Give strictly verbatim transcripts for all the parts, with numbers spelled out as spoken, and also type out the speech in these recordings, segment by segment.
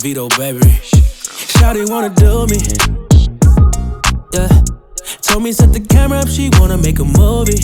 Vito, baby. Shawty wanna do me, yeah. Told me set the camera up, she wanna make a movie.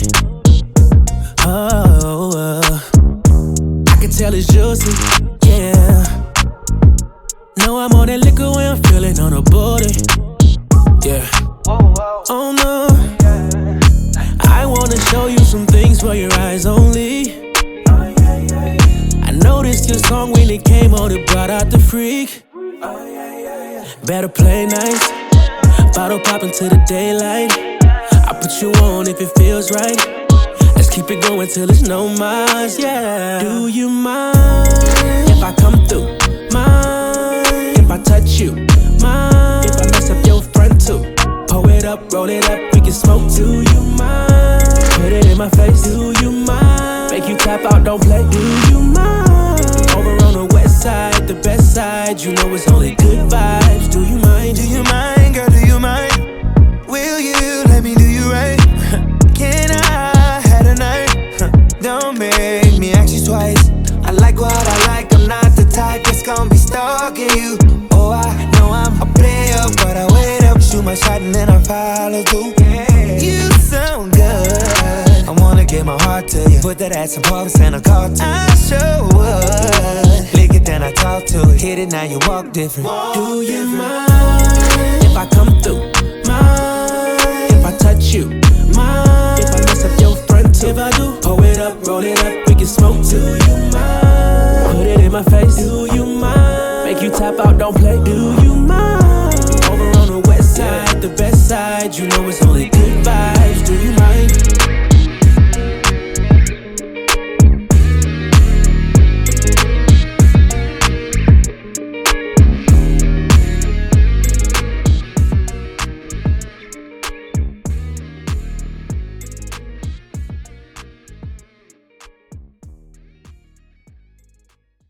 Oh, uh. I can tell it's juicy, yeah. Know I'm on that liquor when I'm feeling on her booty, yeah. Oh no, I wanna show you some things for your eyes only. I noticed your song when it came on, it brought out the freak. Better play nice, bottle popping to the daylight. I put you on if it feels right. Let's keep it going till it's no miles, yeah. Do you mind if I come through? Mind if I touch you? Mind if I mess up your front too? Pull it up, roll it up, we can smoke. Do you mind? Put it in my face. Do you mind? Make you tap out, don't play. Do you mind? Over on the west side, the best side. You know it's only good vibes. Do you mind? Do you mind, girl, do you mind? Will you let me do you right? Can I have a night? Don't make me ask you twice. I like what I like, I'm not the type that's gonna be stalking you. Oh, I know I'm a player, but I wait up, shoot my shot and then I follow through. You sound good, I wanna give my heart to you. Put that ass in Paris and I call to I sure would. Lick it, then I talk to it. Hit it, now you walk different. Do you mind if I come through? Mind if I touch you? Mind if I mess up your front too? If I do, pull it up, roll it up, we can smoke. Do you mind? Put it in my face. Do you mind? Make you tap out, don't play. Do you mind? Over on the west side, the best side, you know it's only